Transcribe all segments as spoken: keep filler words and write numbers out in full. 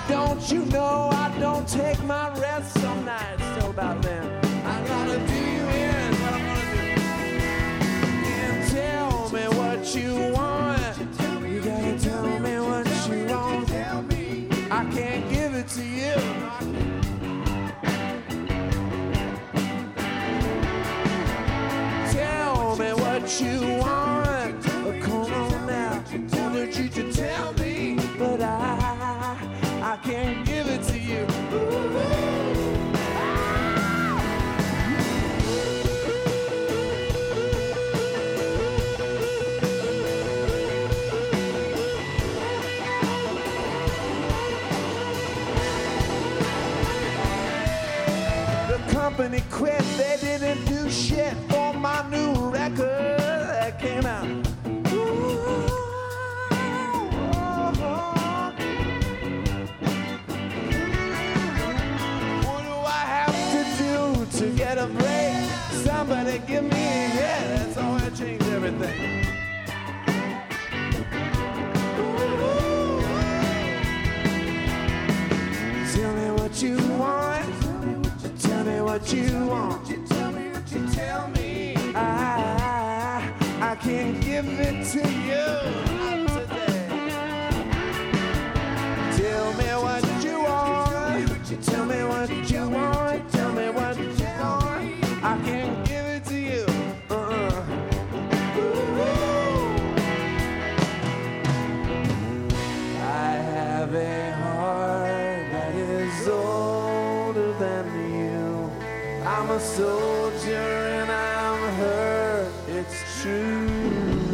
Don't you know I don't take my rest some nights till about then? I gotta do you in, what I'm gonna do. And tell me what you want. You gotta tell me what you want. I can't give it to you. Tell me what you want. Come on now, wanted you to tell me, but I, I can't give it to you. The company quit, they didn't do shit for my new record that came out. To get a break, somebody give me a hit. That's all that changed everything. Tell me what you want. Tell me what you want. Tell me what you tell me. I, I can't give it to you today. Tell me what you want. Tell me what you want. Tell me what you want. I can't give it to you. Uh-uh. I have a heart that is older than you. I'm a soldier and I'm hurt. It's true.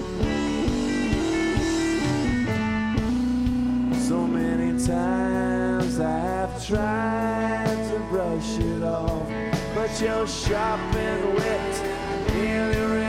So many times I have tried to brush it off, but your sharp and wit nearly